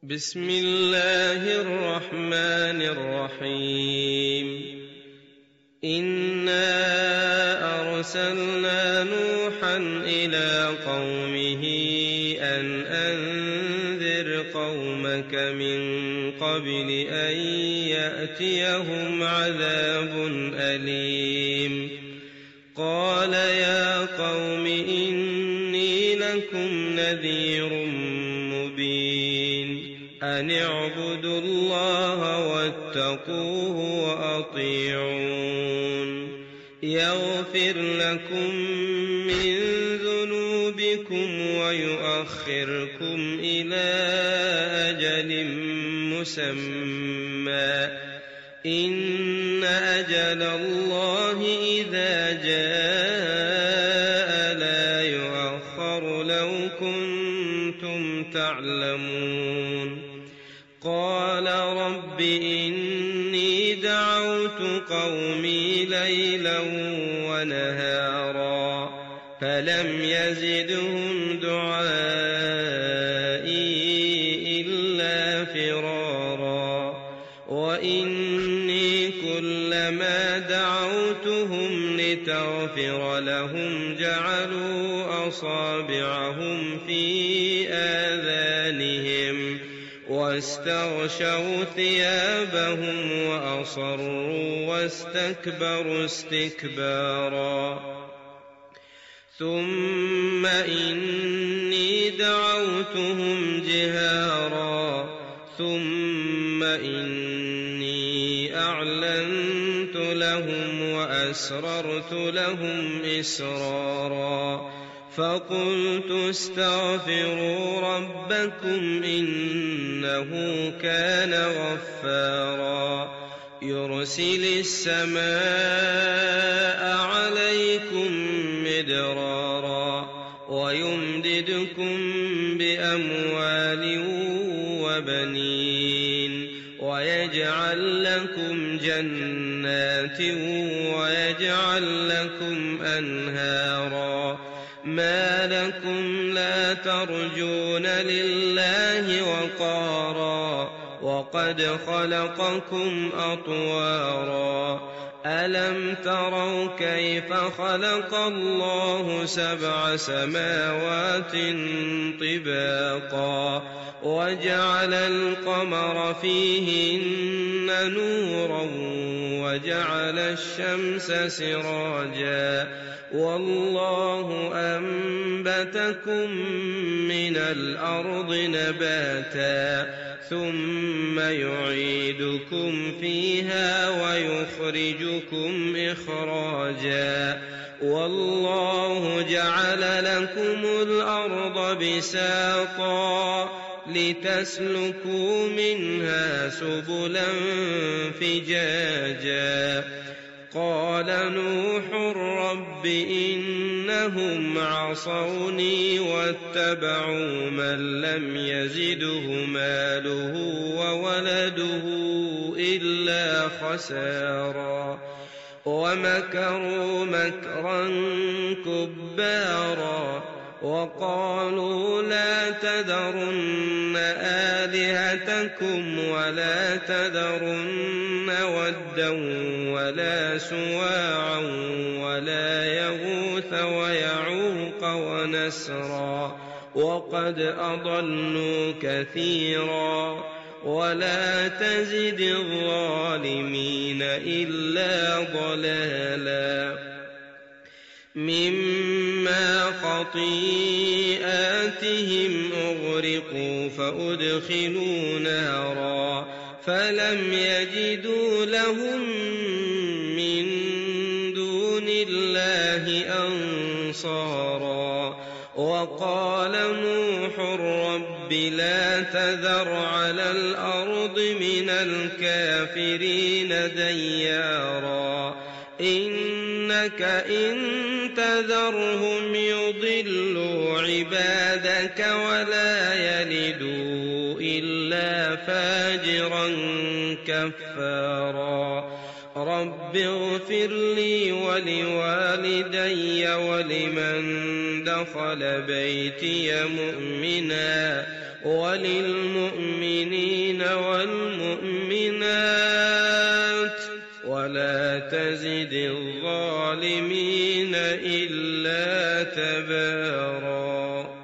بسم الله الرحمن الرحيم إنا أرسلنا نوحا إلى قومه أن أنذر قومك من قبل أن يأتيهم عذاب أليم قال يا قوم إني لكم نذير مبين أن اعبدوا الله واتقوه وأطيعون يغفر لكم من ذنوبكم ويؤخركم إلى أجل مسمى إن أجل الله إذا جاء لا يؤخر لو كنتم تعلمون قال رب إني دعوت قومي ليلا ونهارا فلم يزدهم دعائي إلا فرارا وإني كلما دعوتهم لتغفر لهم جعلوا أصابعهم في آذانهم واستغشوا ثيابهم وأصروا واستكبروا استكبارا ثم إني دعوتهم جهارا ثم إني أعلنت لهم وأسررت لهم إسرارا فقلت استغفروا ربكم إنه كان غفارا يرسل السماء عليكم مدرارا ويمددكم بأموال وبنين ويجعل لكم جنات ويجعل لكم أنهارا ما لكم لا ترجون لله وقارا وقد خلقكم أطوارا ألم تروا كيف خلق الله 7 سماوات طباقا وجعل القمر فيهن نورا وجعل الشمس سراجا والله أنبتكم من الأرض نباتا ثم يعيدكم فيها ويخرجكم إخراجا والله جعل لكم الأرض بساطا لتسلكوا منها سبلا فجاجا قال نوح رب إنهم عصوني واتبعوا من لم يزده ماله وولده إلا خسارا ومكروا مكرا كبارا وقالوا لا تذرن آلهتكم ولا تذرن ودا ولا سواعا ولا يغوث ويعوق ونسرا وقد أضلوا كثيرا ولا تزد الظالمين إلا ضلالا مما خطيئاتهم أغرقوا فأدخلوا نارا فلم يجدوا لهم من دون الله أنصارا وقال نوح رب لا تذر على الأرض من الكافرين ديارا إنك إن تذرهم يضلوا عبادك ولا يلدوا إلا فاجرا كفارا رب اغفر لي ولوالدي ولمن دخل بيتي مؤمنا وللمؤمنين والمؤمنات ولا تزد الظالمين إلا تباراً.